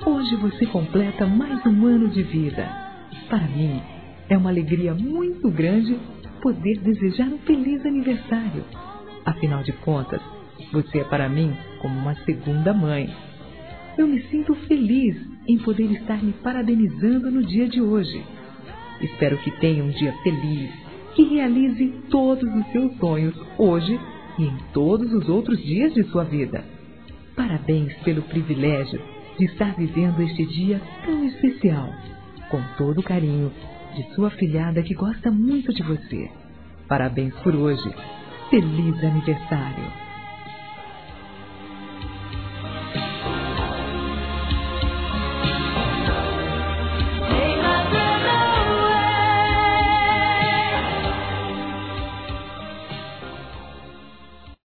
Hoje você completa mais um ano de vida. Para mim, é uma alegria muito grande poder desejar um feliz aniversário. Afinal de contas, você é para mim como uma segunda mãe. Eu me sinto feliz em poder estar me parabenizando no dia de hoje. Espero que tenha um dia feliz, que realize todos os seus sonhos hoje e em todos os outros dias de sua vida. Parabéns pelo privilégio de estar vivendo este dia tão especial. Com todo o carinho de sua afilhada que gosta muito de você. Parabéns por hoje. Feliz aniversário!